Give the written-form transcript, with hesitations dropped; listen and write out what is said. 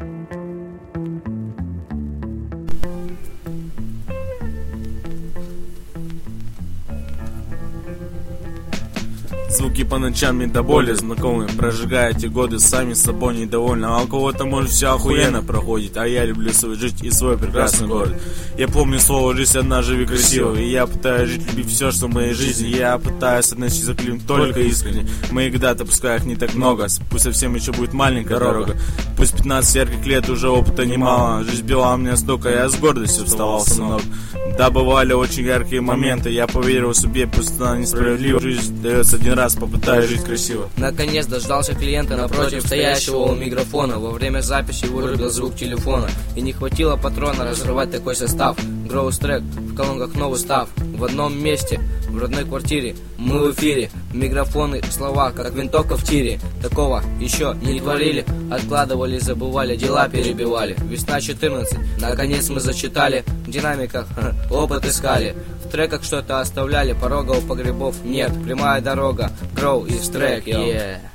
Звуки по ночам мне до боли знакомы. Прожигая эти годы, сами с собой недовольны. А у кого-то может все охуенно проходит. А я люблю свою жизнь и свой прекрасный город. Я помню слово «жизнь одна, живи красиво». И я пытаюсь жить, любить все, что в моей жизни. Я пытаюсь относиться к людям только искренне. Мои года-то, пускай их не так много. Пусть совсем еще будет маленькая дорога. Пусть 15 ярких лет уже опыта немало. Жизнь била меня столько, я с гордостью вставал с ног. Да, бывали очень яркие моменты. Я поверил себе, пусть она несправедлива. Жизнь дается один раз, попытаюсь жить красиво. Наконец дождался клиента напротив стоящего у микрофона. Во время записи вырубил звук телефона. И не хватило патрона разрывать такой состав. Гроус трек, в колонках новый став. В одном месте, в родной квартире. Мы в эфире, микрофоны, слова, как винтовка в тире. Такого еще не творили. Откладывали, забывали, дела перебивали. Весна 14, наконец мы зачитали. В динамиках опыт искали. В треках что-то оставляли, порога у погребов нет. Прямая дорога, Гроу из трек, yeah.